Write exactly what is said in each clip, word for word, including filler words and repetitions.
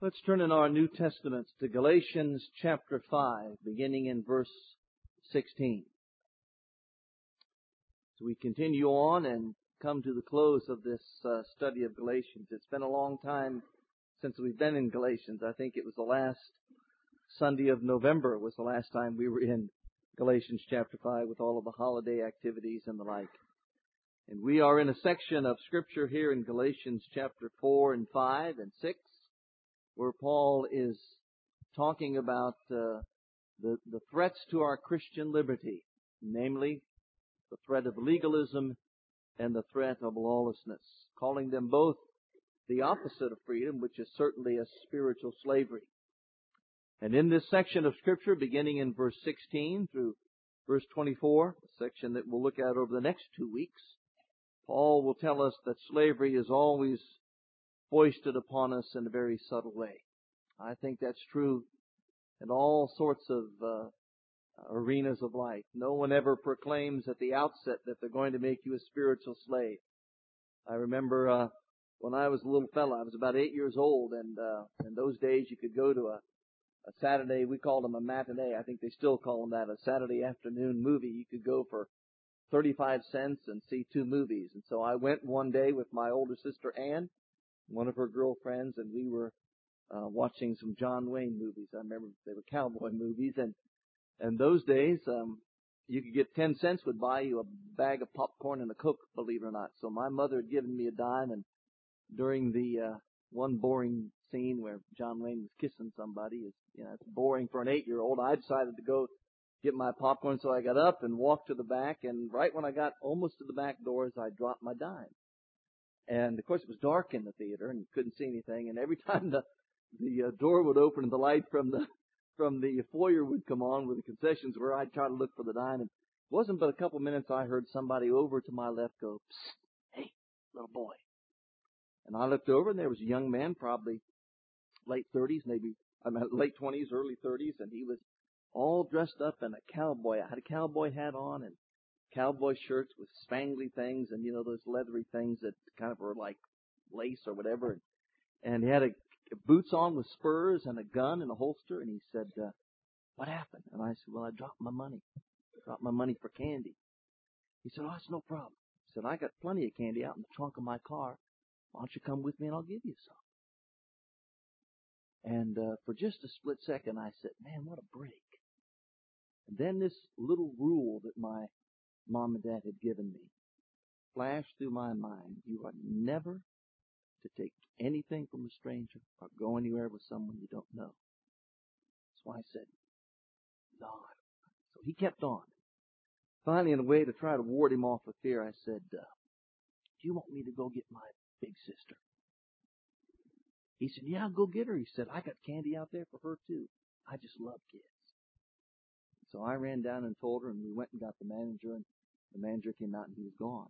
Let's turn in our New Testaments to Galatians chapter five, beginning in verse sixteen. As we continue on and come to the close of this uh, study of Galatians, it's been a long time since we've been in Galatians. I think it was the last Sunday of November was the last time we were in Galatians chapter five with all of the holiday activities and the like. And we are in a section of Scripture here in Galatians chapter four and five and six, where Paul is talking about uh, the, the threats to our Christian liberty, namely the threat of legalism and the threat of lawlessness, calling them both the opposite of freedom, which is certainly a spiritual slavery. And in this section of Scripture, beginning in verse sixteen through verse twenty-four, a section that we'll look at over the next two weeks, Paul will tell us that slavery is always foisted upon us in a very subtle way. I think that's true in all sorts of uh, arenas of life. No one ever proclaims at the outset that they're going to make you a spiritual slave. I remember uh, when I was a little fella, I was about eight years old, and uh, in those days you could go to a, a Saturday, we called them a matinee, I think they still call them that, a Saturday afternoon movie. You could go for thirty-five cents and see two movies. And so I went one day with my older sister Ann, one of her girlfriends, and we were uh, watching some John Wayne movies. I remember they were cowboy movies, and and those days um, you could get ten cents would buy you a bag of popcorn and a Coke, believe it or not. So my mother had given me a dime, and during the uh, one boring scene where John Wayne was kissing somebody, is you know it's boring for an eight-year-old. I decided to go get my popcorn, so I got up and walked to the back, and right when I got almost to the back doors, I dropped my dime. And, of course, it was dark in the theater and you couldn't see anything. And every time the the uh, door would open and the light from the from the foyer would come on where the concessions were, I'd try to look for the dime. And it wasn't but a couple minutes I heard somebody over to my left go, "Psst, hey, little boy." And I looked over and there was a young man, probably late thirties, maybe I mean, late twenties, early thirties, and he was all dressed up in a cowboy. I had a cowboy hat on and cowboy shirts with spangly things and, you know, those leathery things that kind of were like lace or whatever. And he had a, boots on with spurs and a gun and a holster. And he said, uh, "What happened?" And I said, "Well, I dropped my money. Dropped my money for candy." He said, "Oh, that's no problem." He said, "I got plenty of candy out in the trunk of my car. Why don't you come with me and I'll give you some?" And uh, for just a split second, I said, "Man, what a break." And then this little rule that my Mom and Dad had given me flashed through my mind. You are never to take anything from a stranger or go anywhere with someone you don't know. That's why I said, "No." So he kept on. Finally, in a way to try to ward him off with fear, I said, uh, "Do you want me to go get my big sister?" He said, "Yeah, go get her." He said, "I got candy out there for her too. I just love kids." So I ran down and told her, and we went and got the manager, and the manager came out and he was gone.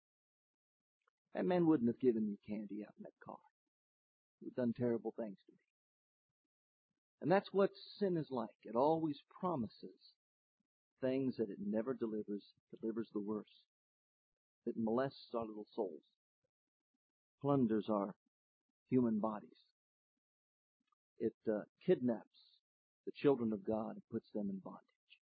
That man wouldn't have given me candy out in that car. He would have done terrible things to me. And that's what sin is like. It always promises things that it never delivers, delivers the worst. It molests our little souls, plunders our human bodies. It uh, kidnaps the children of God and puts them in bondage.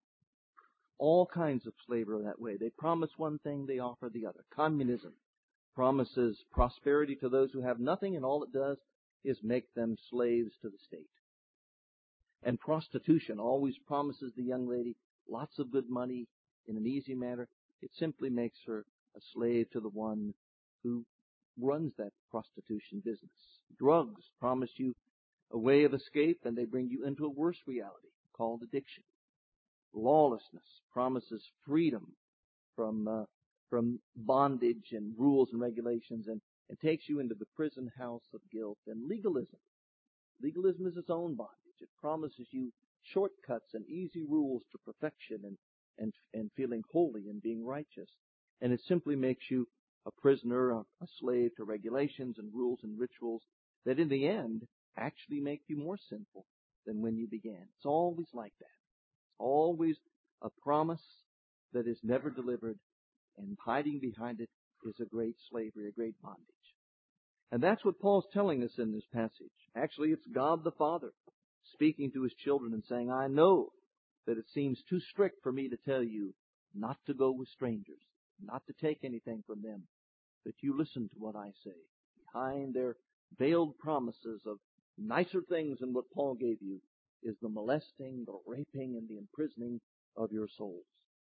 All kinds of slavery are that way. They promise one thing, they offer the other. Communism promises prosperity to those who have nothing, and all it does is make them slaves to the state. And prostitution always promises the young lady lots of good money in an easy manner. It simply makes her a slave to the one who runs that prostitution business. Drugs promise you a way of escape, and they bring you into a worse reality called addiction. Lawlessness promises freedom from uh, from bondage and rules and regulations, and, and takes you into the prison house of guilt. And legalism. Legalism is its own bondage. It promises you shortcuts and easy rules to perfection and, and, and feeling holy and being righteous. And it simply makes you a prisoner, a, a slave to regulations and rules and rituals that in the end actually make you more sinful than when you began. It's always like that. It's always a promise that is never delivered, and hiding behind it is a great slavery, a great bondage. And that's what Paul's telling us in this passage. Actually, it's God the Father speaking to His children and saying, I know that it seems too strict for me to tell you not to go with strangers, not to take anything from them, but you listen to what I say. Behind their veiled promises of nicer things than what Paul gave you is the molesting, the raping, and the imprisoning of your souls.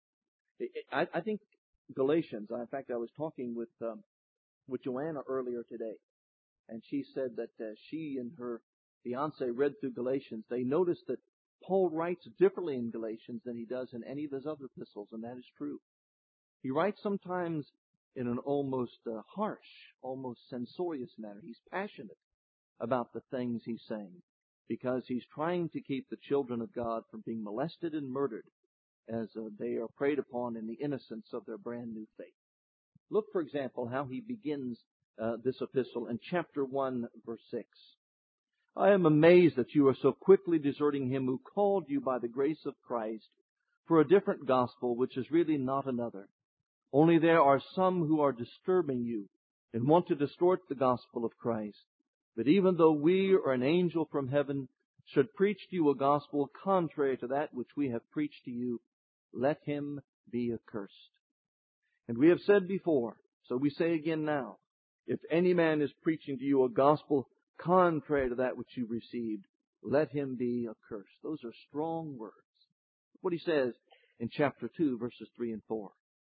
I, I think Galatians, in fact, I was talking with um, with Joanna earlier today, and she said that uh, she and her fiance read through Galatians. They noticed that Paul writes differently in Galatians than he does in any of his other epistles, and that is true. He writes sometimes in an almost uh, harsh, almost censorious manner. He's passionate about the things he's saying because he's trying to keep the children of God from being molested and murdered as uh, they are preyed upon in the innocence of their brand new faith. Look, for example, how he begins uh, this epistle in chapter one, verse six. I am amazed that you are so quickly deserting Him who called you by the grace of Christ for a different gospel, which is really not another. Only there are some who are disturbing you and want to distort the gospel of Christ. But even though we or an angel from heaven should preach to you a gospel contrary to that which we have preached to you, let him be accursed. And we have said before, so we say again now, if any man is preaching to you a gospel contrary to that which you received, let him be accursed. Those are strong words. What he says in chapter two, verses three and four.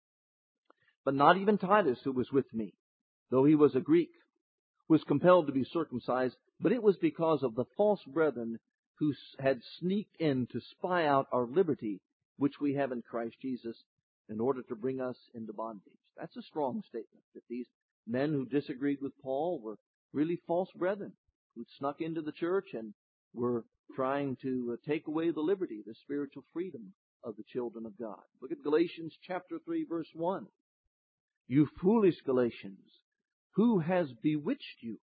But not even Titus, who was with me, though he was a Greek, was compelled to be circumcised, but it was because of the false brethren who had sneaked in to spy out our liberty, which we have in Christ Jesus, in order to bring us into bondage. That's a strong statement, that these men who disagreed with Paul were really false brethren who snuck into the church and were trying to take away the liberty, the spiritual freedom of the children of God. Look at Galatians chapter three, verse one. You foolish Galatians, who has bewitched you,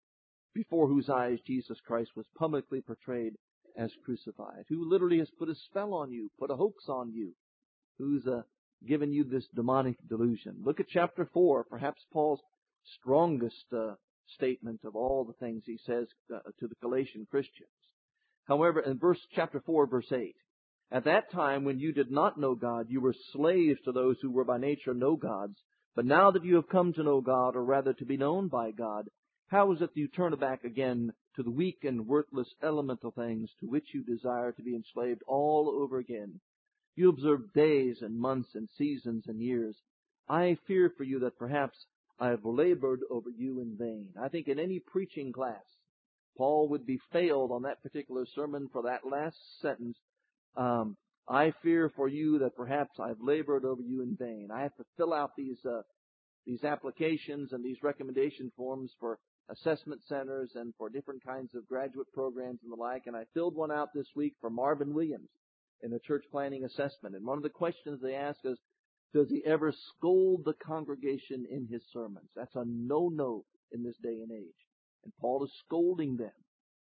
before whose eyes Jesus Christ was publicly portrayed as crucified? Who literally has put a spell on you, put a hoax on you? Who's uh, given you this demonic delusion? Look at chapter four, perhaps Paul's strongest uh, statement of all the things he says uh, to the Galatian Christians. However, in verse chapter four, verse eight, at that time when you did not know God, you were slaves to those who were by nature no gods. But now that you have come to know God, or rather to be known by God, how is it that you turn back again to the weak and worthless elemental things to which you desire to be enslaved all over again? You observe days and months and seasons and years. I fear for you that perhaps I have labored over you in vain. I think in any preaching class, Paul would be failed on that particular sermon for that last sentence. Um, I fear for you that perhaps I've labored over you in vain. I have to fill out these uh, these applications and these recommendation forms for assessment centers and for different kinds of graduate programs and the like. And I filled one out this week for Marvin Williams in a church planning assessment. And one of the questions they ask is, does he ever scold the congregation in his sermons? That's a no-no in this day and age. And Paul is scolding them.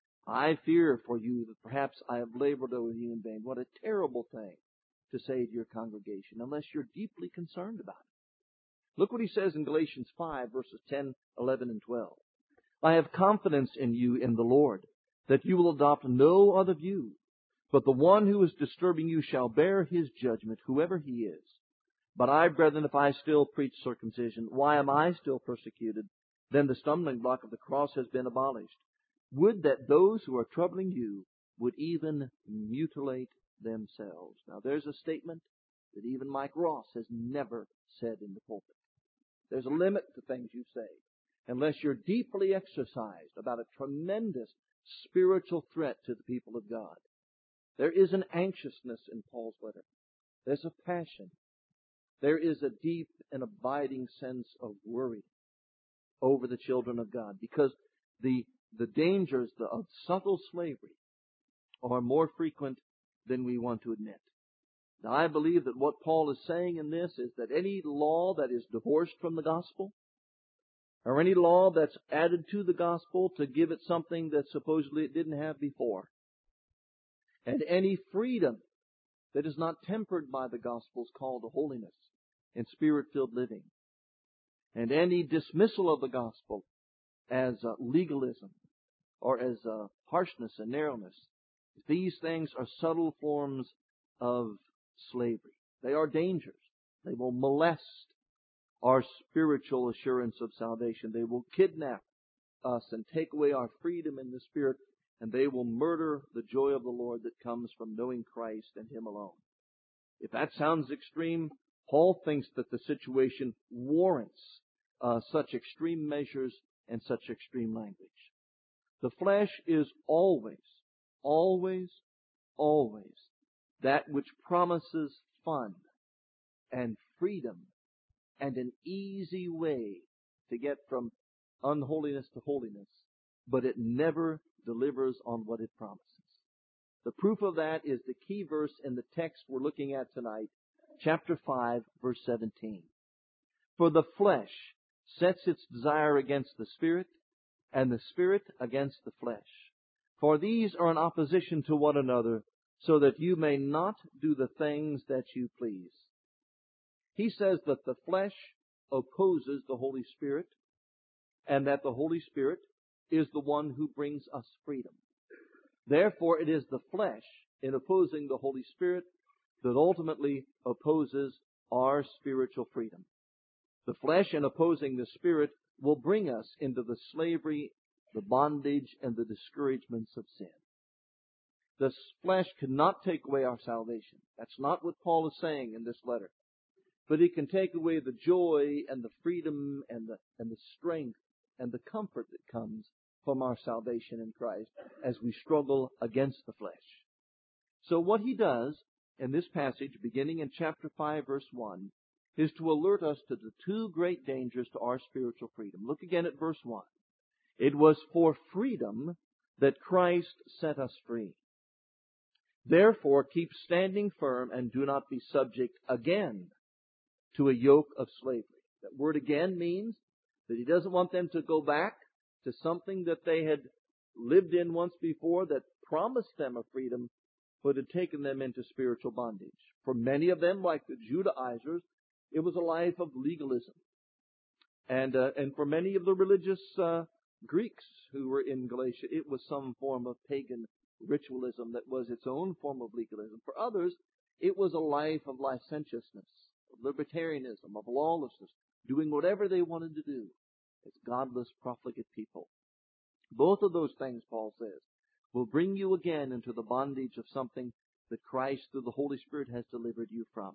I fear for you that perhaps I have labored over you in vain. What a terrible thing to say to your congregation, unless you're deeply concerned about it. Look what he says in Galatians five, verses ten, eleven, and twelve. I have confidence in you in the Lord, that you will adopt no other view, but the one who is disturbing you shall bear his judgment, whoever he is. But I, brethren, if I still preach circumcision, why am I still persecuted? Then the stumbling block of the cross has been abolished. Would that those who are troubling you would even mutilate themselves. Now there's a statement that even Mike Ross has never said in the pulpit. There's a limit to things you say, unless you're deeply exercised about a tremendous spiritual threat to the people of God. There is an anxiousness in Paul's letter. There's a passion. There is a deep and abiding sense of worry over the children of God, because the the dangers of subtle slavery are more frequent than we want to admit. Now, I believe that what Paul is saying in this is that any law that is divorced from the gospel, or any law that's added to the gospel to give it something that supposedly it didn't have before, and any freedom that is not tempered by the gospel is called to holiness and spirit-filled living, and any dismissal of the gospel as uh, legalism or as uh, harshness and narrowness. These things are subtle forms of slavery. They are dangers. They will molest our spiritual assurance of salvation. They will kidnap us and take away our freedom in the Spirit, and they will murder the joy of the Lord that comes from knowing Christ and Him alone. If that sounds extreme, Paul thinks that the situation warrants uh, such extreme measures and such extreme language. The flesh is always, always, always that which promises fun and freedom and an easy way to get from unholiness to holiness, but it never delivers on what it promises. The proof of that is the key verse in the text we're looking at tonight, chapter five, verse seventeen. For the flesh sets its desire against the Spirit, and the Spirit against the flesh. For these are in opposition to one another, so that you may not do the things that you please. He says that the flesh opposes the Holy Spirit, and that the Holy Spirit is the one who brings us freedom. Therefore, it is the flesh, in opposing the Holy Spirit, that ultimately opposes our spiritual freedom. The flesh, in opposing the Spirit, will bring us into the slavery, the bondage, and the discouragements of sin. The flesh cannot take away our salvation. That's not what Paul is saying in this letter. But it can take away the joy and the freedom and the, and the strength and the comfort that comes from our salvation in Christ as we struggle against the flesh. So what he does in this passage, beginning in chapter five, verse one, is to alert us to the two great dangers to our spiritual freedom. Look again at verse one. It was for freedom that Christ set us free. Therefore, keep standing firm and do not be subject again to a yoke of slavery. That word again means that he doesn't want them to go back to something that they had lived in once before that promised them a freedom, but had taken them into spiritual bondage. For many of them, like the Judaizers, it was a life of legalism. And uh, and for many of the religious uh, Greeks who were in Galatia, it was some form of pagan ritualism that was its own form of legalism. For others, it was a life of licentiousness, of libertarianism, of lawlessness, doing whatever they wanted to do as godless, profligate people. Both of those things, Paul says, will bring you again into the bondage of something that Christ, through the Holy Spirit, has delivered you from.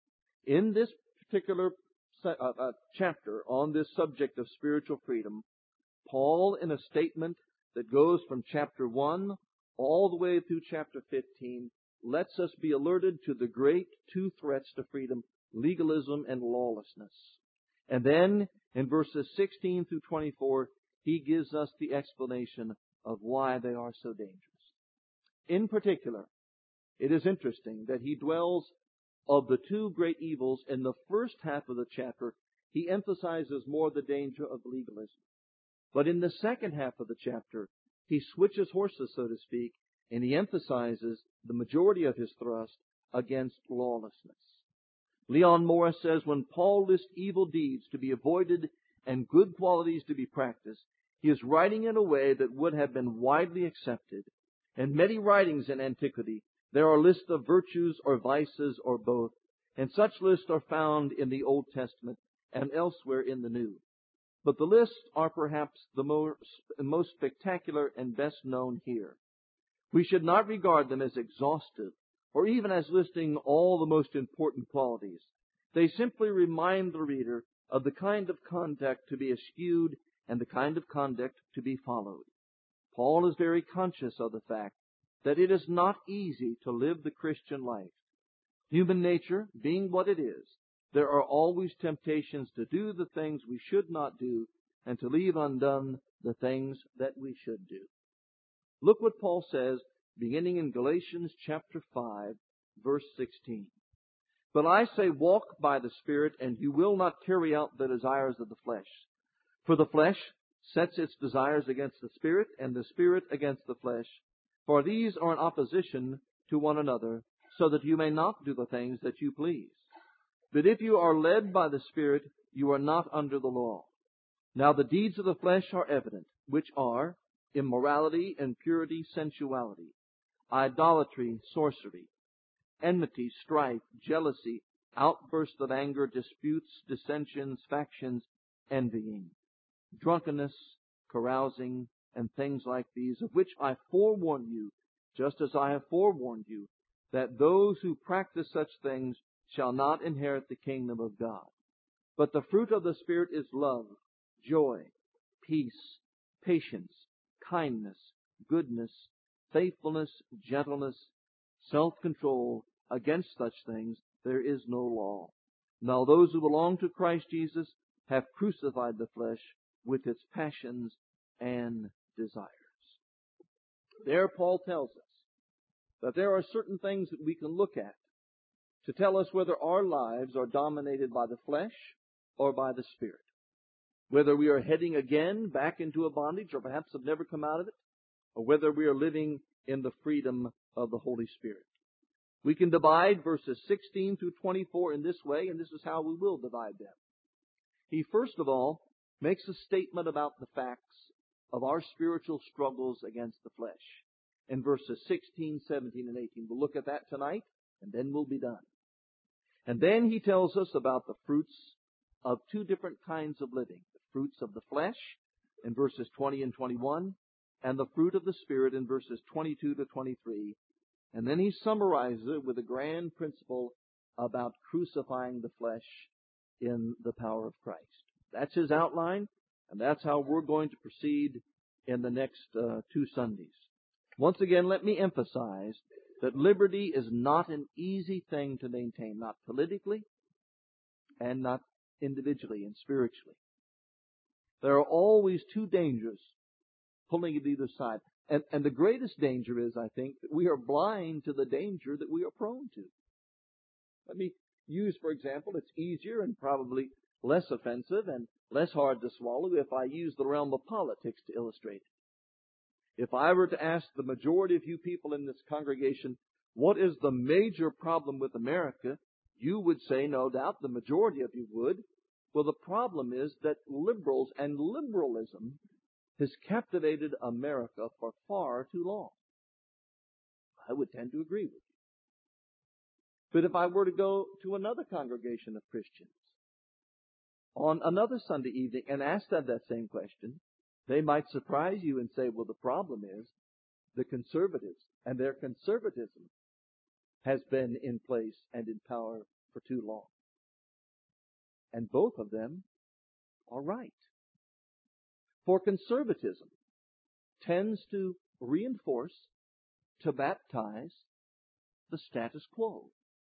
In this particular uh, uh, chapter on this subject of spiritual freedom, Paul, in a statement that goes from chapter one all the way through chapter fifteen, lets us be alerted to the great two threats to freedom, legalism and lawlessness. And then, in verses sixteen through twenty-four, he gives us the explanation of why they are so dangerous. In particular, it is interesting that he dwells of the two great evils in the first half of the chapter. He emphasizes more the danger of legalism. But in the second half of the chapter, he switches horses, so to speak, and he emphasizes the majority of his thrust against lawlessness. Leon Morris says, when Paul lists evil deeds to be avoided and good qualities to be practiced, he is writing in a way that would have been widely accepted. In many writings in antiquity, there are lists of virtues or vices or both, and such lists are found in the Old Testament and elsewhere in the New. But the lists are perhaps the most, most spectacular and best known here. We should not regard them as exhaustive or even as listing all the most important qualities. They simply remind the reader of the kind of conduct to be eschewed and the kind of conduct to be followed. Paul is very conscious of the fact that it is not easy to live the Christian life. Human nature being what it is, there are always temptations to do the things we should not do and to leave undone the things that we should do. Look what Paul says beginning in Galatians chapter five, verse sixteen. But I say, walk by the Spirit, and you will not carry out the desires of the flesh. For the flesh sets its desires against the Spirit, and the Spirit against the flesh. For these are in opposition to one another, so that you may not do the things that you please. But if you are led by the Spirit, you are not under the law. Now the deeds of the flesh are evident, which are immorality, impurity, sensuality, idolatry, sorcery, enmity, strife, jealousy, outbursts of anger, disputes, dissensions, factions, envying, drunkenness, carousing, and things like these, of which I forewarn you, just as I have forewarned you, that those who practice such things shall not inherit the kingdom of God. But the fruit of the Spirit is love, joy, peace, patience, kindness, goodness, faithfulness, gentleness, self-control. Against such things there is no law. Now those who belong to Christ Jesus have crucified the flesh with its passions and desires. There Paul tells us that there are certain things that we can look at to tell us whether our lives are dominated by the flesh or by the Spirit. Whether we are heading again back into a bondage or perhaps have never come out of it, or whether we are living in the freedom of the Holy Spirit. We can divide verses sixteen through twenty-four in this way, and this is how we will divide them. He first of all makes a statement about the facts of our spiritual struggles against the flesh in verses sixteen, seventeen, and eighteen. We'll look at that tonight, and then we'll be done. And then he tells us about the fruits of two different kinds of living. The fruits of the flesh in verses twenty and twenty-one, and the fruit of the Spirit in verses twenty-two to twenty-three. And then he summarizes it with a grand principle about crucifying the flesh in the power of Christ. That's his outline, and that's how we're going to proceed in the next uh, two Sundays. Once again, let me emphasize that liberty is not an easy thing to maintain, not politically and not individually and spiritually. There are always two dangers pulling at either side. And, and the greatest danger is, I think, that we are blind to the danger that we are prone to. Let me use, for example, it's easier and probably less offensive and less hard to swallow if I use the realm of politics to illustrate it. If I were to ask the majority of you people in this congregation, what is the major problem with America? You would say, no doubt, the majority of you would. Well, the problem is that liberals and liberalism has captivated America for far too long. I would tend to agree with you. But if I were to go to another congregation of Christians on another Sunday evening and ask them that same question, they might surprise you and say, well, the problem is the conservatives, and their conservatism has been in place and in power for too long. And both of them are right. For conservatism tends to reinforce, to baptize the status quo.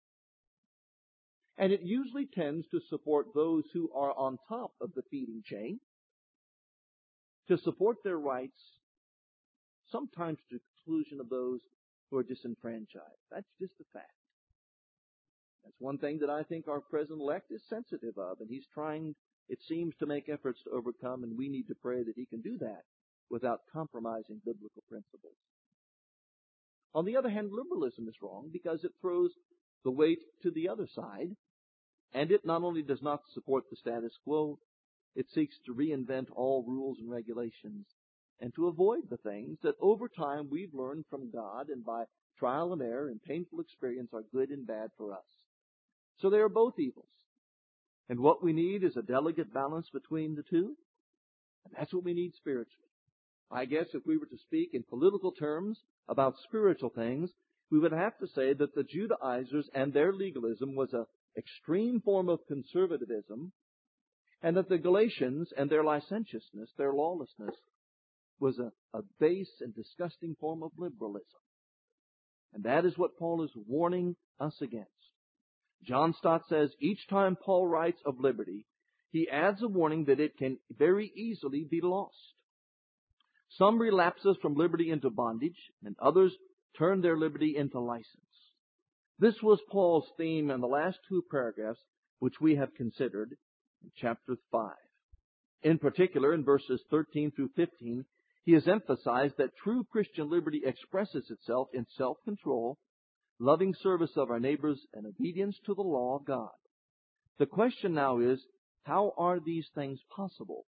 And it usually tends to support those who are on top of the feeding chain, to support their rights, sometimes to the exclusion of those who are disenfranchised. That's just a fact. That's one thing that I think our President-elect is sensitive of, and he's trying, it seems, to make efforts to overcome, and we need to pray that he can do that without compromising biblical principles. On the other hand, liberalism is wrong because it throws the weight to the other side, and it not only does not support the status quo, it seeks to reinvent all rules and regulations and to avoid the things that over time we've learned from God and by trial and error and painful experience are good and bad for us. So they are both evils. And what we need is a delicate balance between the two. And that's what we need spiritually. I guess if we were to speak in political terms about spiritual things, we would have to say that the Judaizers and their legalism was an extreme form of conservatism, and that the Galatians and their licentiousness, their lawlessness, was a, a base and disgusting form of liberalism. And that is what Paul is warning us against. John Stott says, each time Paul writes of liberty, he adds a warning that it can very easily be lost. Some relapses from liberty into bondage, and others turn their liberty into license. This was Paul's theme in the last two paragraphs which we have considered in chapter five. In particular, in verses thirteen through fifteen, he has emphasized that true Christian liberty expresses itself in self-control, loving service of our neighbors, and obedience to the law of God. The question now is, how are these things possible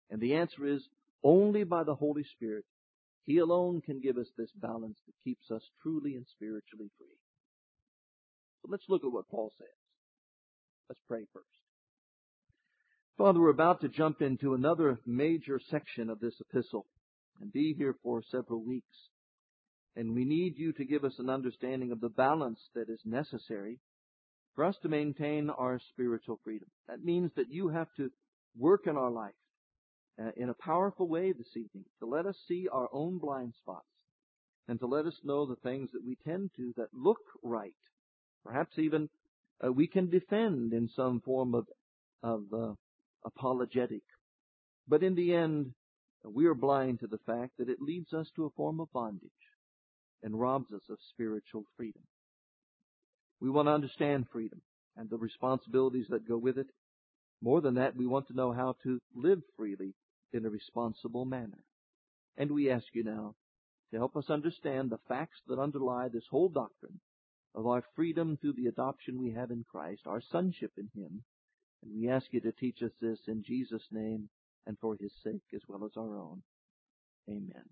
And the answer is only by the Holy Spirit. He alone can give us this balance that keeps us truly and spiritually free. So let's look at what Paul says. Let's pray first. Father, we're about to jump into another major section of this epistle and be here for several weeks. And we need you to give us an understanding of the balance that is necessary for us to maintain our spiritual freedom. That means that you have to work in our life uh, in a powerful way this evening to let us see our own blind spots and to let us know the things that we tend to that look right. Perhaps even uh, we can defend in some form of, of uh, apologetic. But in the end, we are blind to the fact that it leads us to a form of bondage and robs us of spiritual freedom. We want to understand freedom and the responsibilities that go with it. More than that, we want to know how to live freely in a responsible manner. And we ask you now to help us understand the facts that underlie this whole doctrine of our freedom through the adoption we have in Christ, our sonship in Him. And we ask you to teach us this in Jesus' name and for His sake as well as our own. Amen.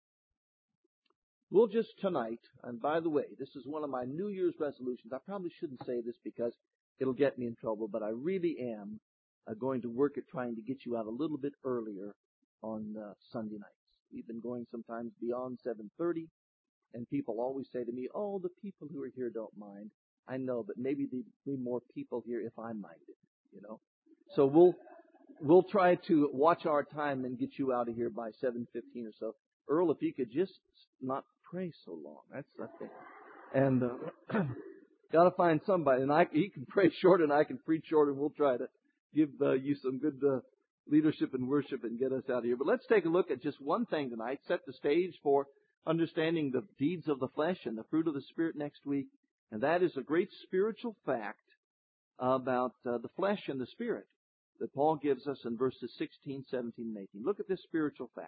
We'll just tonight, and by the way, this is one of my New Year's resolutions. I probably shouldn't say this because it'll get me in trouble, but I really am uh, going to work at trying to get you out a little bit earlier on uh, Sunday nights. We've been going sometimes beyond seven thirty, and people always say to me, oh, the people who are here don't mind. I know, but maybe there'd be more people here if I minded, you know. So we'll we'll try to watch our time and get you out of here by seven fifteen or so. Earl, if you could just not pray so long. That's the thing. And uh, got to find somebody. And I, he can pray short and I can preach short, and we'll try to give uh, you some good uh, leadership and worship and get us out of here. But let's take a look at just one thing tonight, set the stage for understanding the deeds of the flesh and the fruit of the Spirit next week. And that is a great spiritual fact about uh, the flesh and the Spirit that Paul gives us in verses sixteen, seventeen, and eighteen. Look at this spiritual fact.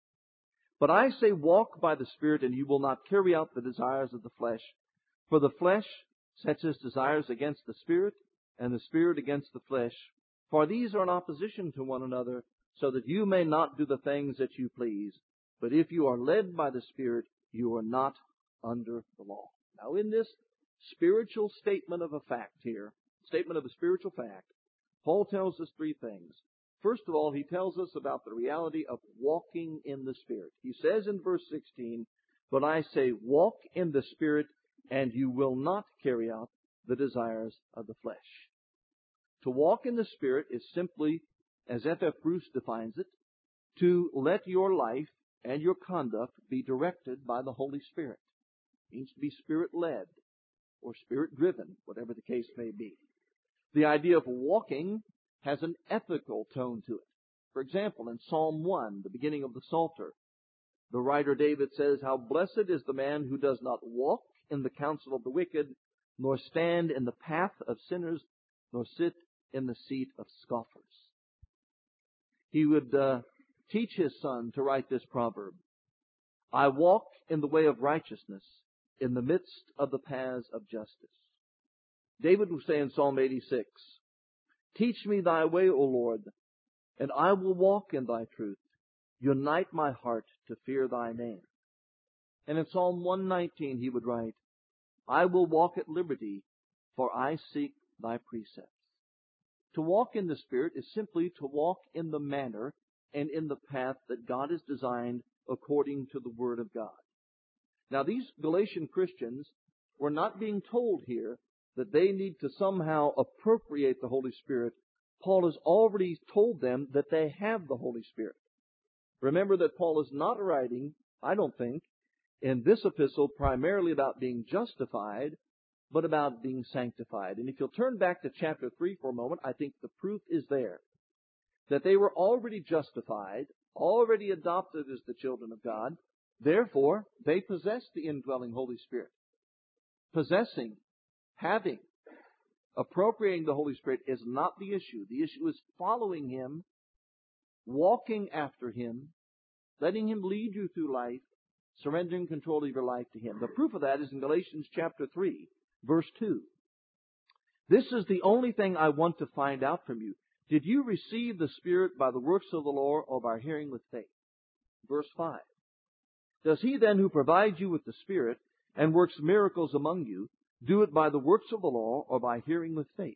But I say, walk by the Spirit, and you will not carry out the desires of the flesh. For the flesh sets its desires against the Spirit, and the Spirit against the flesh. For these are in opposition to one another, so that you may not do the things that you please. But if you are led by the Spirit, you are not under the law. Now, in this spiritual statement of a fact here, statement of a spiritual fact, Paul tells us three things. First of all, he tells us about the reality of walking in the Spirit. He says in verse sixteen, but I say, walk in the Spirit, and you will not carry out the desires of the flesh. To walk in the Spirit is simply, as F F Bruce defines it, to let your life and your conduct be directed by the Holy Spirit. It means to be Spirit-led or Spirit-driven, whatever the case may be. The idea of walking has an ethical tone to it. For example, in Psalm one, the beginning of the Psalter, the writer David says, how blessed is the man who does not walk in the counsel of the wicked, nor stand in the path of sinners, nor sit in the seat of scoffers. He would uh, teach his son to write this proverb, I walk in the way of righteousness, in the midst of the paths of justice. David will say in Psalm eighty-six, teach me thy way, O Lord, and I will walk in thy truth. Unite my heart to fear thy name. And in Psalm one nineteen he would write, I will walk at liberty, for I seek thy precepts. To walk in the Spirit is simply to walk in the manner and in the path that God has designed according to the Word of God. Now, these Galatian Christians were not being told here that they need to somehow appropriate the Holy Spirit. Paul has already told them that they have the Holy Spirit. Remember that Paul is not writing, I don't think, in this epistle primarily about being justified, but about being sanctified. And if you'll turn back to chapter three for a moment, I think the proof is there. That they were already justified, already adopted as the children of God. Therefore, they possess the indwelling Holy Spirit. Possessing, having, appropriating the Holy Spirit is not the issue. The issue is following Him, walking after Him, letting Him lead you through life, surrendering control of your life to Him. The proof of that is in Galatians chapter three, verse two. This is the only thing I want to find out from you. Did you receive the Spirit by the works of the law or by hearing with faith? Verse five. Does he then who provides you with the Spirit and works miracles among you do it by the works of the law or by hearing with faith?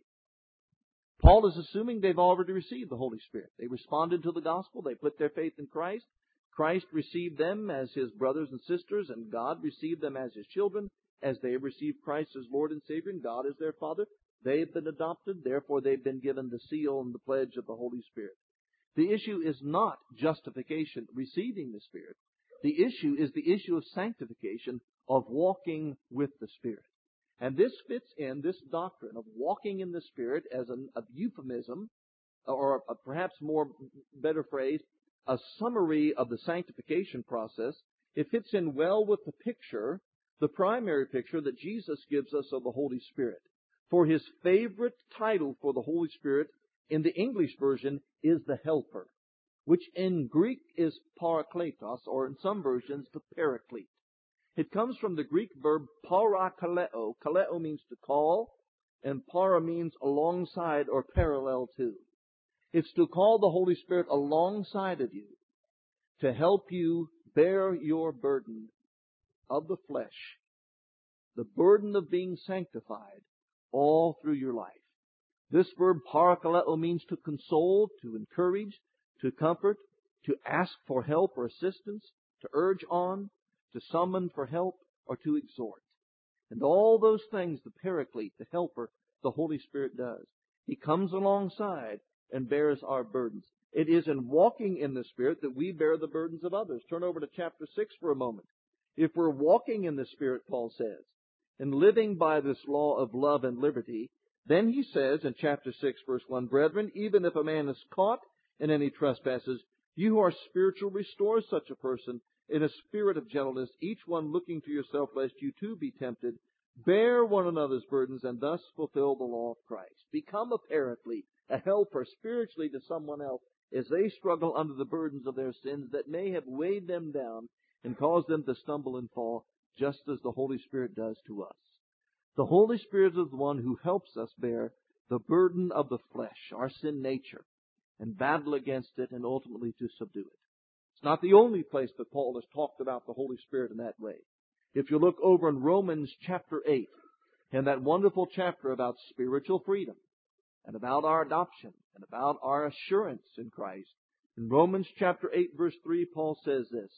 Paul is assuming they've already received the Holy Spirit. They responded to the gospel. They put their faith in Christ. Christ received them as His brothers and sisters, and God received them as His children, as they have received Christ as Lord and Savior, and God is their Father. They've been adopted, therefore they've been given the seal and the pledge of the Holy Spirit. The issue is not justification, receiving the Spirit. The issue is the issue of sanctification, of walking with the Spirit. And this fits in, this doctrine of walking in the Spirit, as an, a euphemism, or a, perhaps more better phrase, a summary of the sanctification process. It fits in well with the picture, the primary picture that Jesus gives us of the Holy Spirit. For His favorite title for the Holy Spirit in the English version is the Helper, which in Greek is parakletos, or in some versions the Paraclete. It comes from the Greek verb parakaleo. Kaleo means to call, and para means alongside or parallel to. It's to call the Holy Spirit alongside of you to help you bear your burden of the flesh, the burden of being sanctified all through your life. This verb parakaleo means to console, to encourage, to comfort, to ask for help or assistance, to urge on, to summon for help, or to exhort. And all those things the Paraclete, the Helper, the Holy Spirit does. He comes alongside and bears our burdens. It is in walking in the Spirit that we bear the burdens of others. Turn over to chapter six for a moment. If we're walking in the Spirit, Paul says, and living by this law of love and liberty, then he says in chapter six, verse one, Brethren, even if a man is caught in any trespasses, you who are spiritual, restore such a person in a spirit of gentleness, each one looking to yourself, lest you too be tempted. Bear one another's burdens, and thus fulfill the law of Christ. Become a paraclete, a helper spiritually to someone else, as they struggle under the burdens of their sins that may have weighed them down and caused them to stumble and fall, just as the Holy Spirit does to us. The Holy Spirit is the one who helps us bear the burden of the flesh, our sin nature, and battle against it and ultimately to subdue it. It's not the only place that Paul has talked about the Holy Spirit in that way. If you look over in Romans chapter eight, in that wonderful chapter about spiritual freedom, and about our adoption, and about our assurance in Christ, in Romans chapter eight, verse three, Paul says this,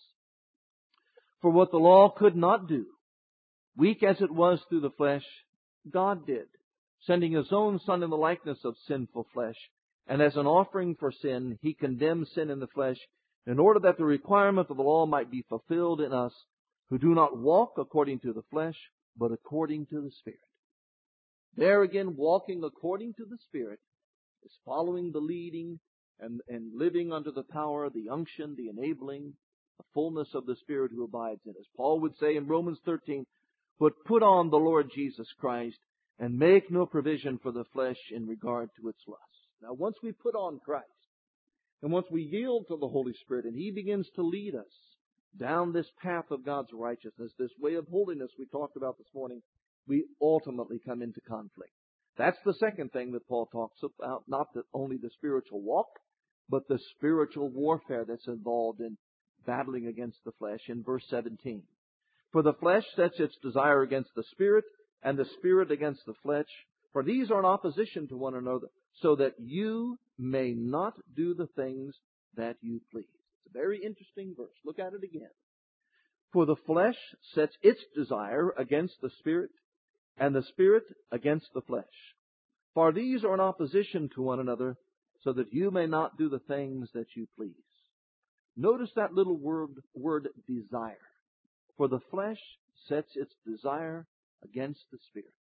For what the law could not do, weak as it was through the flesh, God did, sending His own Son in the likeness of sinful flesh, and as an offering for sin, He condemned sin in the flesh, in order that the requirement of the law might be fulfilled in us, who do not walk according to the flesh, but according to the Spirit. There again, walking according to the Spirit is following the leading and, and living under the power, the unction, the enabling, the fullness of the Spirit who abides in us. Paul would say in Romans thirteen, But put on the Lord Jesus Christ, and make no provision for the flesh in regard to its lusts. Now, once we put on Christ, and once we yield to the Holy Spirit, and He begins to lead us down this path of God's righteousness, this way of holiness we talked about this morning, we ultimately come into conflict. That's the second thing that Paul talks about, not the, only the spiritual walk, but the spiritual warfare that's involved in battling against the flesh in verse seventeen. For the flesh sets its desire against the Spirit, and the Spirit against the flesh. For these are in opposition to one another, so that you may not do the things that you please. It's a very interesting verse. Look at it again. For the flesh sets its desire against the Spirit, and the Spirit against the flesh. For these are in opposition to one another, so that you may not do the things that you please. Notice that little word, word desire. For the flesh sets its desire against the Spirit.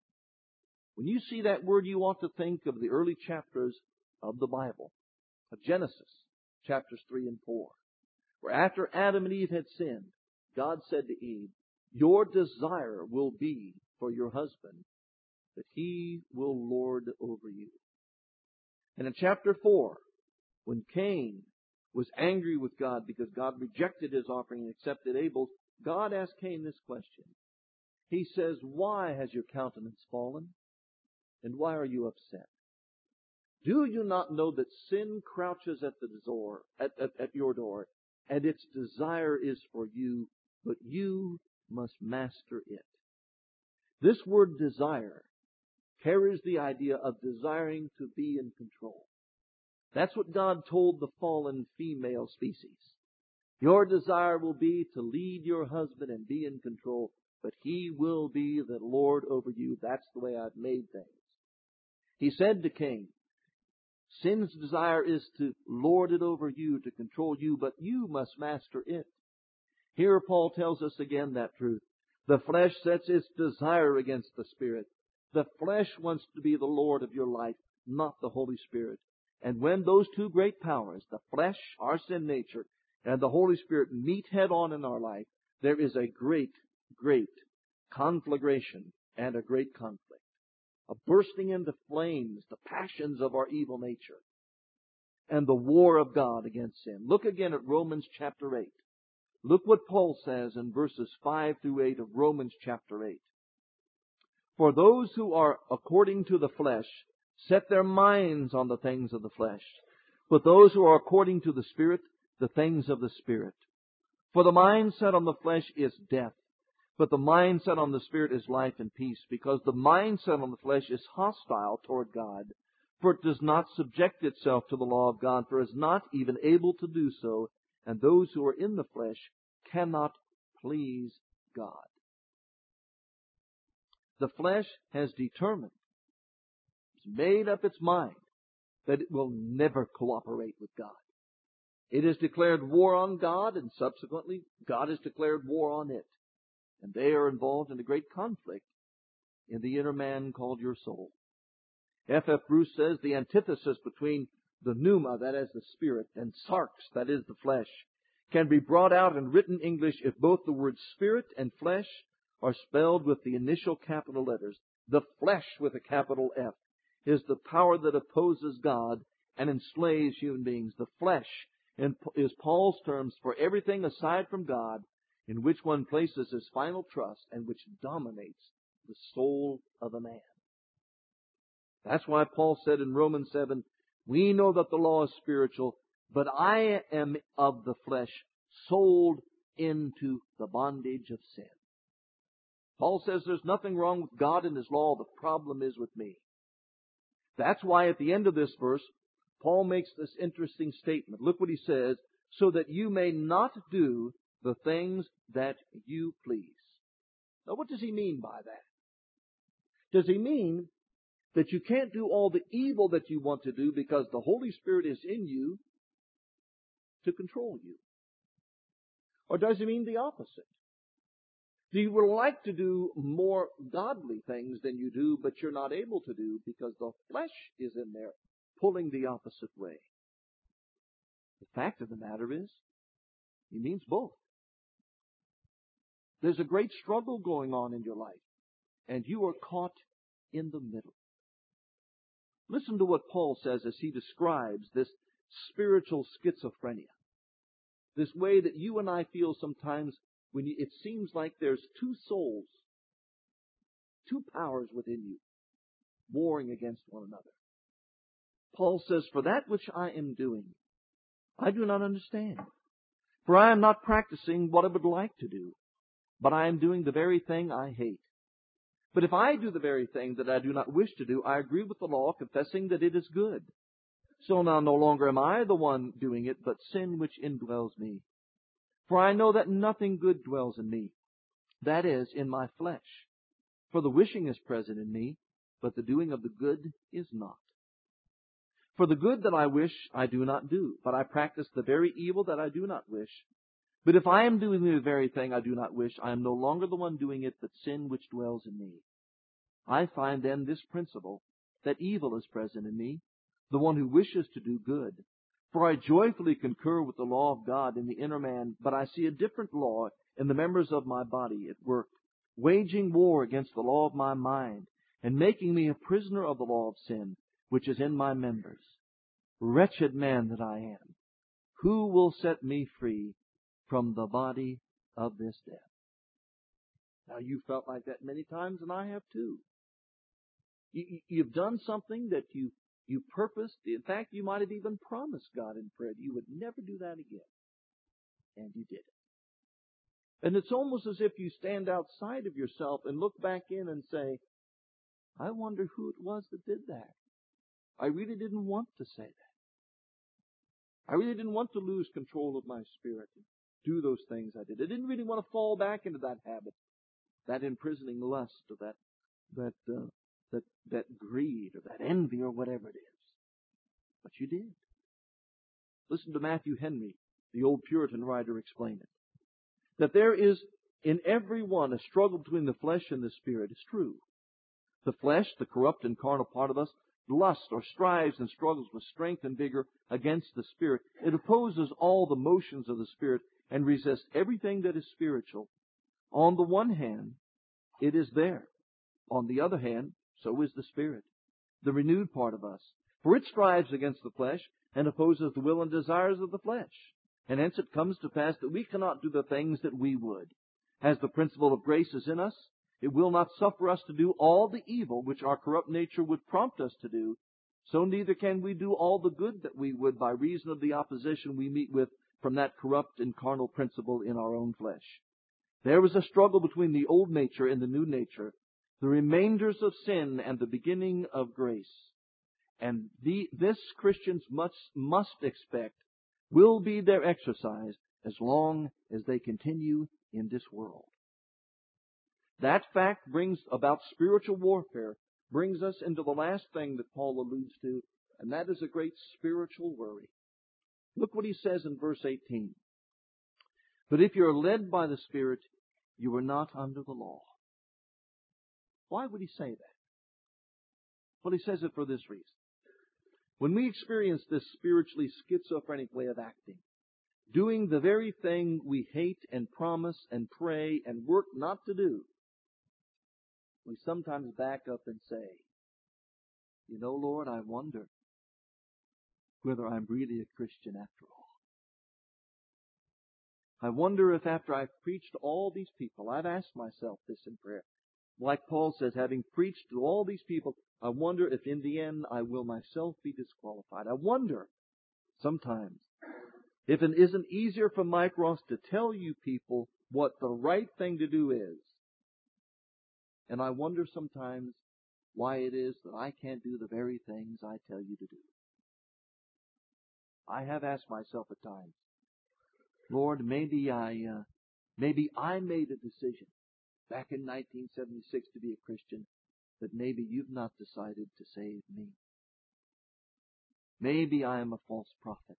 When you see that word, you ought to think of the early chapters of the Bible, of Genesis, chapters three and four, where after Adam and Eve had sinned, God said to Eve, Your desire will be for your husband, that he will lord over you. And in chapter four, when Cain was angry with God because God rejected his offering and accepted Abel's, God asked Cain this question. He says, Why has your countenance fallen? And why are you upset? Do you not know that sin crouches at the door, at, at, at your door, and its desire is for you, but you must master it? This word desire carries the idea of desiring to be in control. That's what God told the fallen female species. Your desire will be to lead your husband and be in control, but he will be the Lord over you. That's the way I've made things. He said to Cain, sin's desire is to lord it over you, to control you, but you must master it. Here Paul tells us again that truth. The flesh sets its desire against the Spirit. The flesh wants to be the Lord of your life, not the Holy Spirit. And when those two great powers, the flesh, our sin nature, and the Holy Spirit meet head on in our life, there is a great, great conflagration and a great conflict. A bursting into flames, the passions of our evil nature, and the war of God against sin. Look again at Romans chapter eight. Look what Paul says in verses five through eight of Romans chapter eight. For those who are according to the flesh set their minds on the things of the flesh, but those who are according to the Spirit, the things of the Spirit. For the mind set on the flesh is death, but the mind set on the Spirit is life and peace, because the mind set on the flesh is hostile toward God, for it does not subject itself to the law of God, for it is not even able to do so, and those who are in the flesh cannot please God. The flesh has determined, it's made up its mind, that it will never cooperate with God. It has declared war on God, and subsequently God has declared war on it. And they are involved in a great conflict in the inner man called your soul. F F Bruce says the antithesis between the pneuma, that is the spirit, and sarx, that is the flesh, can be brought out in written English if both the words spirit and flesh are spelled with the initial capital letters. The flesh with a capital F is the power that opposes God and enslaves human beings. The flesh is Paul's terms for everything aside from God, in which one places his final trust and which dominates the soul of a man. That's why Paul said in Romans seven, we know that the law is spiritual, but I am of the flesh, sold into the bondage of sin. Paul says there's nothing wrong with God and His law, the problem is with me. That's why at the end of this verse, Paul makes this interesting statement. Look what he says, so that you may not do the things that you please. Now what does he mean by that? Does he mean that you can't do all the evil that you want to do because the Holy Spirit is in you to control you? Or does he mean the opposite? Do you would like to do more godly things than you do, but you're not able to do because the flesh is in there pulling the opposite way? The fact of the matter is, he means both. There's a great struggle going on in your life, and you are caught in the middle. Listen to what Paul says as he describes this spiritual schizophrenia. This way that you and I feel sometimes when you, it seems like there's two souls, two powers within you, warring against one another. Paul says, for that which I am doing, I do not understand. For I am not practicing what I would like to do, but I am doing the very thing I hate. But if I do the very thing that I do not wish to do, I agree with the law, confessing that it is good. So now no longer am I the one doing it, but sin which indwells me. For I know that nothing good dwells in me, that is, in my flesh. For the wishing is present in me, but the doing of the good is not. For the good that I wish I do not do, but I practice the very evil that I do not wish. But if I am doing the very thing I do not wish, I am no longer the one doing it, but sin which dwells in me. I find then this principle, that evil is present in me, the one who wishes to do good. For I joyfully concur with the law of God in the inner man, but I see a different law in the members of my body at work, waging war against the law of my mind, and making me a prisoner of the law of sin, which is in my members. Wretched man that I am, who will set me free from the body of this death? Now, you felt like that many times, and I have too. You, you've done something that you You purposed, in fact, you might have even promised God in prayer you would never do that again. And you did it. And it's almost as if you stand outside of yourself and look back in and say, I wonder who it was that did that. I really didn't want to say that. I really didn't want to lose control of my spirit and do those things I did. I didn't really want to fall back into that habit, that imprisoning lust, or that that uh, that that greed, or that envy, or whatever it is. But you did. Listen to Matthew Henry, the old Puritan writer, explain it. That there is in every one a struggle between the flesh and the spirit is true. The flesh, the corrupt and carnal part of us, lusts or strives and struggles with strength and vigor against the spirit. It opposes all the motions of the spirit and resists everything that is spiritual. On the one hand, it is there. On the other hand, so is the spirit, the renewed part of us. For it strives against the flesh and opposes the will and desires of the flesh. And hence it comes to pass that we cannot do the things that we would. As the principle of grace is in us, it will not suffer us to do all the evil which our corrupt nature would prompt us to do. So neither can we do all the good that we would by reason of the opposition we meet with from that corrupt and carnal principle in our own flesh. There is a struggle between the old nature and the new nature, the remainders of sin and the beginning of grace. And the, this Christians must, must expect will be their exercise as long as they continue in this world. That fact brings about spiritual warfare, brings us into the last thing that Paul alludes to, and that is a great spiritual worry. Look what he says in verse eighteen. But if you are led by the Spirit, you are not under the law. Why would he say that? Well, he says it for this reason. When we experience this spiritually schizophrenic way of acting, doing the very thing we hate and promise and pray and work not to do, we sometimes back up and say, you know, Lord, I wonder whether I'm really a Christian after all. I wonder if after I've preached to all these people, I've asked myself this in prayer. Like Paul says, having preached to all these people, I wonder if in the end I will myself be disqualified. I wonder sometimes if it isn't easier for Mike Ross to tell you people what the right thing to do is. And I wonder sometimes why it is that I can't do the very things I tell you to do. I have asked myself at times, Lord, maybe I, uh, maybe I made a decision back in nineteen seventy-six to be a Christian, but maybe you've not decided to save me. Maybe I am a false prophet.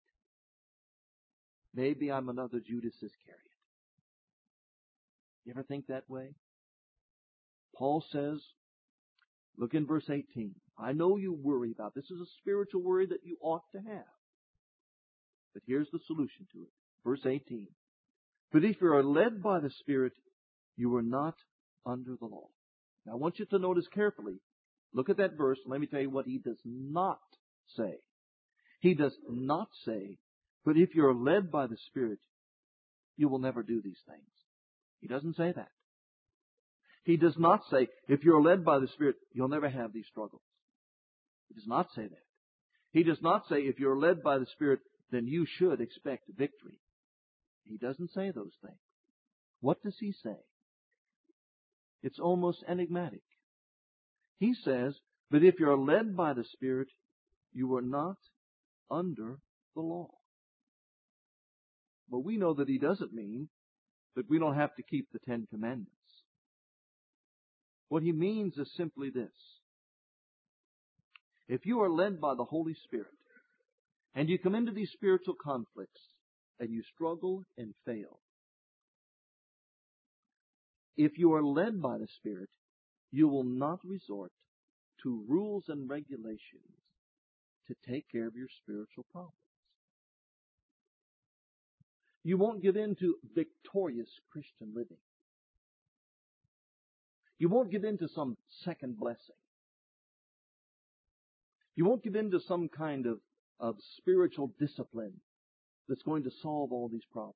Maybe I'm another Judas Iscariot. You ever think that way? Paul says, look in verse eighteen. I know you worry about this. This is a spiritual worry that you ought to have. But here's the solution to it. Verse eighteen. But if you are led by the Spirit, you are not under the law. Now I want you to notice carefully. Look at that verse. Let me tell you what he does not say. He does not say, but if you're led by the Spirit, you will never do these things. He doesn't say that. He does not say, if you're led by the Spirit, you'll never have these struggles. He does not say that. He does not say, if you're led by the Spirit, then you should expect victory. He doesn't say those things. What does he say? It's almost enigmatic. He says, but if you're led by the Spirit, you are not under the law. Well, we know that he doesn't mean that we don't have to keep the Ten Commandments. What he means is simply this. If you are led by the Holy Spirit, and you come into these spiritual conflicts, and you struggle and fail, if you are led by the Spirit, you will not resort to rules and regulations to take care of your spiritual problems. You won't give in to victorious Christian living. You won't give in to some second blessing. You won't give in to some kind of, of spiritual discipline that's going to solve all these problems.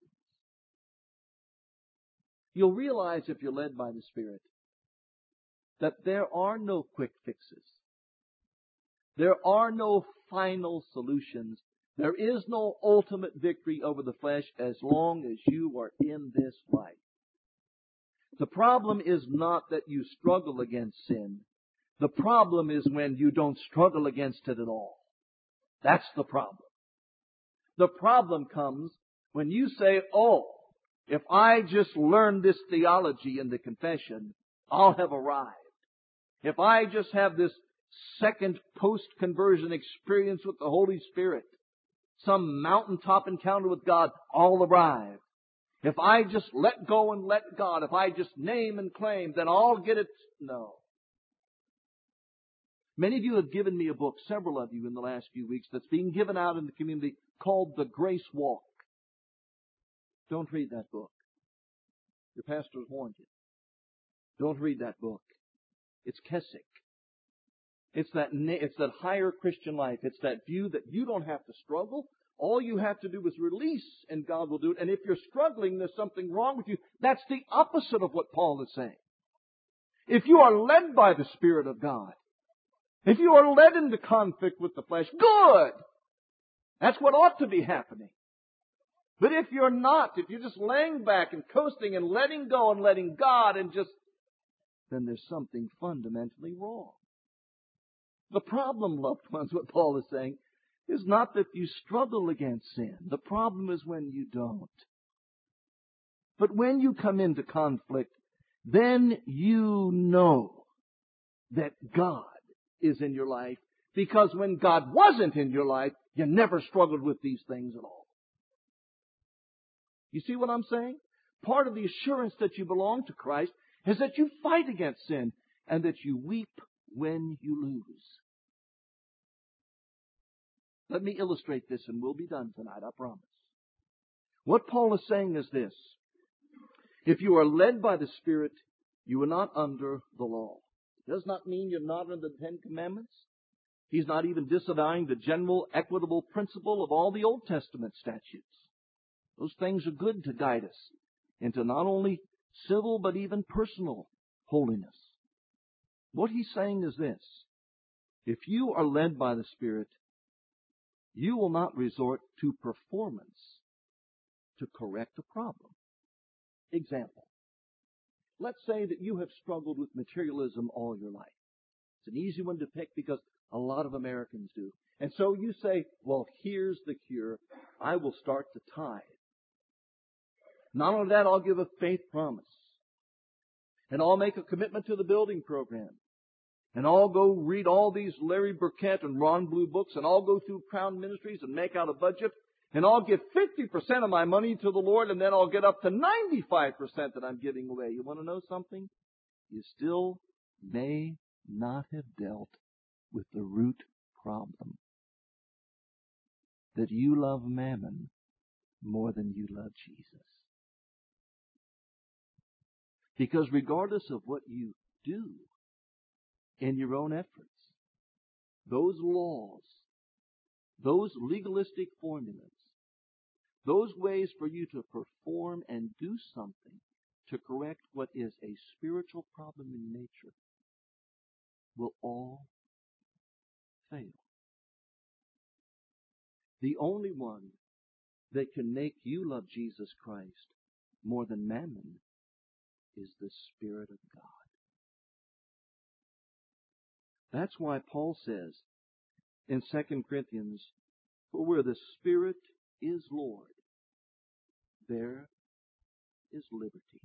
You'll realize, if you're led by the Spirit, that there are no quick fixes. There are no final solutions. There is no ultimate victory over the flesh as long as you are in this fight. The problem is not that you struggle against sin. The problem is when you don't struggle against it at all. That's the problem. The problem comes when you say, oh, if I just learn this theology in the confession, I'll have arrived. If I just have this second post-conversion experience with the Holy Spirit, some mountaintop encounter with God, I'll arrive. If I just let go and let God, if I just name and claim, then I'll get it. No. Many of you have given me a book, several of you in the last few weeks, that's being given out in the community called The Grace Walk. Don't read that book. Your pastor has warned you. Don't read that book. It's Keswick. It's that, it's that higher Christian life. It's that view that you don't have to struggle. All you have to do is release and God will do it. And if you're struggling, there's something wrong with you. That's the opposite of what Paul is saying. If you are led by the Spirit of God, if you are led into conflict with the flesh, good! That's what ought to be happening. But if you're not, if you're just laying back and coasting and letting go and letting God and just, then there's something fundamentally wrong. The problem, loved ones, what Paul is saying, is not that you struggle against sin. The problem is when you don't. But when you come into conflict, then you know that God is in your life. Because when God wasn't in your life, you never struggled with these things at all. You see what I'm saying? Part of the assurance that you belong to Christ is that you fight against sin and that you weep when you lose. Let me illustrate this and we'll be done tonight, I promise. What Paul is saying is this. If you are led by the Spirit, you are not under the law. It does not mean you're not under the Ten Commandments. He's not even disavowing the general equitable principle of all the Old Testament statutes. Those things are good to guide us into not only civil but even personal holiness. What he's saying is this. If you are led by the Spirit, you will not resort to performance to correct a problem. Example. Let's say that you have struggled with materialism all your life. It's an easy one to pick because a lot of Americans do. And so you say, well, here's the cure. I will start to tithe. Not only that, I'll give a faith promise. And I'll make a commitment to the building program. And I'll go read all these Larry Burkett and Ron Blue books, and I'll go through Crown Ministries and make out a budget, and I'll give fifty percent of my money to the Lord, and then I'll get up to ninety-five percent that I'm giving away. You want to know something? You still may not have dealt with the root problem. That you love mammon more than you love Jesus. Because regardless of what you do, in your own efforts, those laws, those legalistic formulas, those ways for you to perform and do something to correct what is a spiritual problem in nature will all fail. The only one that can make you love Jesus Christ more than mammon is the Spirit of God. That's why Paul says in Second Corinthians, for where the Spirit is Lord, there is liberty.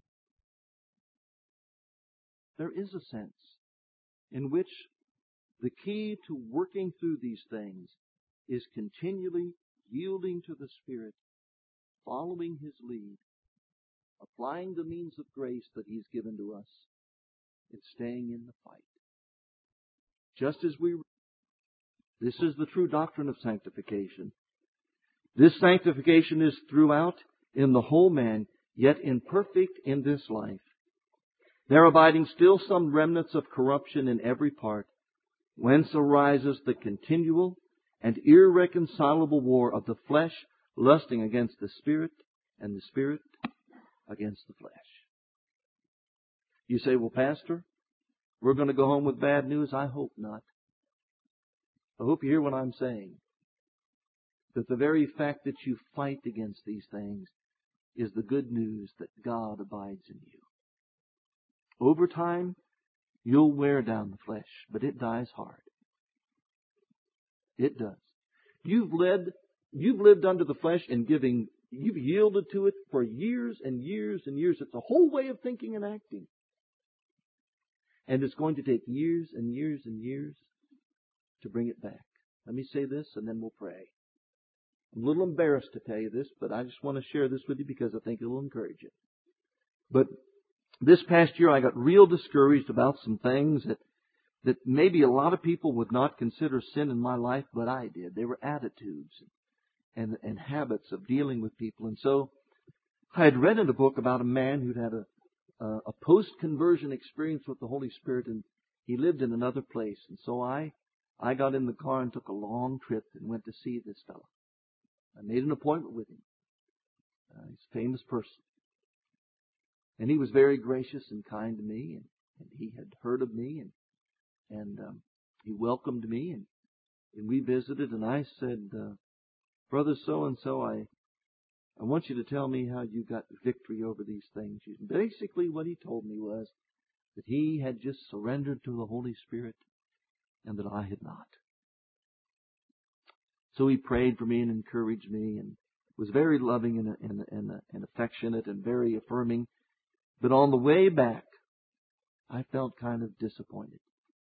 There is a sense in which the key to working through these things is continually yielding to the Spirit, following His lead, applying the means of grace that He's given to us, and staying in the fight. Just as we, this is the true doctrine of sanctification. This sanctification is throughout in the whole man, yet imperfect in this life. There abiding still some remnants of corruption in every part, whence arises the continual and irreconcilable war of the flesh lusting against the Spirit, and the Spirit against the flesh. You say, well, Pastor, we're going to go home with bad news. I hope not. I hope you hear what I'm saying. That the very fact that you fight against these things is the good news that God abides in you. Over time, you'll wear down the flesh, but it dies hard. It does. You've led, you've lived under the flesh and giving, you've yielded to it for years and years and years. It's a whole way of thinking and acting. And it's going to take years and years and years to bring it back. Let me say this and then we'll pray. I'm a little embarrassed to tell you this, but I just want to share this with you because I think it will encourage you. But this past year I got real discouraged about some things that, that maybe a lot of people would not consider sin in my life, but I did. They were attitudes and, and habits of dealing with people. And so I had read in a book about a man who'd had a, a, a post-conversion experience with the Holy Spirit, and he lived in another place. And so I, I got in the car and took a long trip and went to see this fellow. I made an appointment with him. Uh, he's a famous person. And he was very gracious and kind to me, and, and he had heard of me, and and um, he welcomed me, and, and we visited, and I said, uh, Brother so-and-so, I, I want you to tell me how you got victory over these things. And basically what he told me was that he had just surrendered to the Holy Spirit and that I had not. So he prayed for me and encouraged me and was very loving and, and, and, and affectionate and very affirming. But on the way back, I felt kind of disappointed.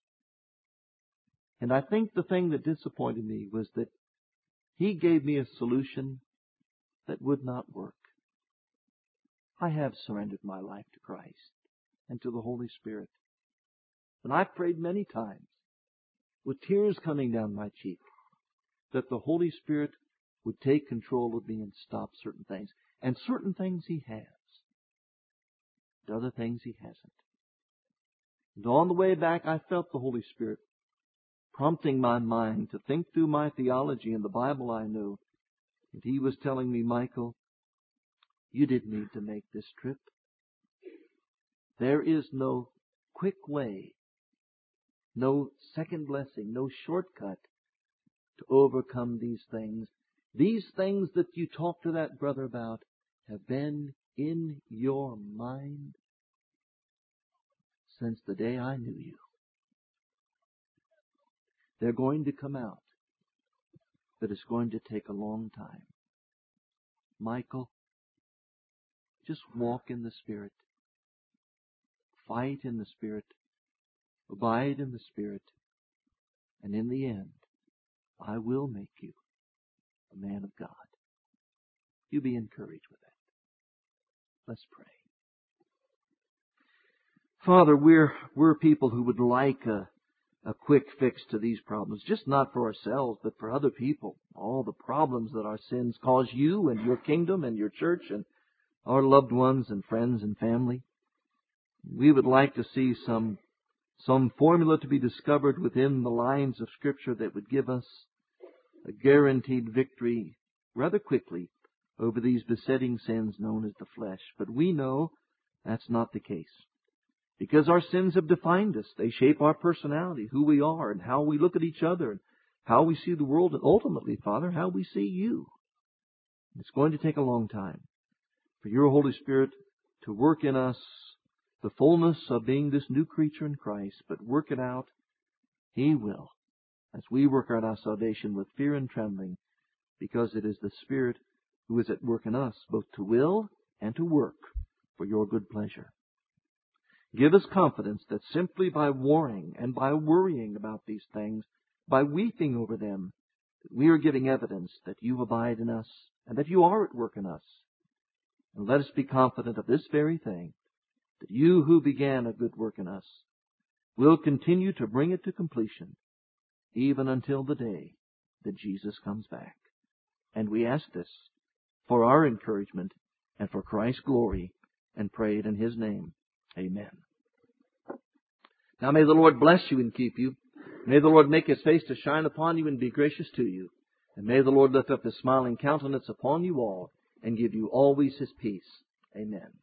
And I think the thing that disappointed me was that he gave me a solution that would not work. I have surrendered my life to Christ and to the Holy Spirit. And I've prayed many times with tears coming down my cheek that the Holy Spirit would take control of me and stop certain things. And certain things He has. And other things He hasn't. And on the way back, I felt the Holy Spirit prompting my mind to think through my theology and the Bible I know. And He was telling me, Michael, you didn't need to make this trip. There is no quick way, no second blessing, no shortcut to overcome these things. These things that you talk to that brother about have been in your mind since the day I knew you. They're going to come out, but it's going to take a long time. Michael, just walk in the Spirit. Fight in the Spirit. Abide in the Spirit. And in the end, I will make you a man of God. You be encouraged with that. Let's pray. Father, we're, we're people who would like a, a quick fix to these problems, just not for ourselves, but for other people. All the problems that our sins cause you and your kingdom and your church and our loved ones and friends and family. We would like to see some, some formula to be discovered within the lines of Scripture that would give us a guaranteed victory rather quickly over these besetting sins known as the flesh. But we know that's not the case. Because our sins have defined us. They shape our personality, who we are, and how we look at each other, and how we see the world, and ultimately, Father, how we see you. It's going to take a long time for your Holy Spirit to work in us the fullness of being this new creature in Christ, but work it out. He will, as we work out our salvation with fear and trembling, because it is the Spirit who is at work in us, both to will and to work for your good pleasure. Give us confidence that simply by warring and by worrying about these things, by weeping over them, we are giving evidence that you abide in us and that you are at work in us. And let us be confident of this very thing, that you who began a good work in us will continue to bring it to completion, even until the day that Jesus comes back. And we ask this for our encouragement and for Christ's glory, and pray it in His name. Amen. Now may the Lord bless you and keep you. May the Lord make His face to shine upon you and be gracious to you. And may the Lord lift up His smiling countenance upon you all and give you always His peace. Amen.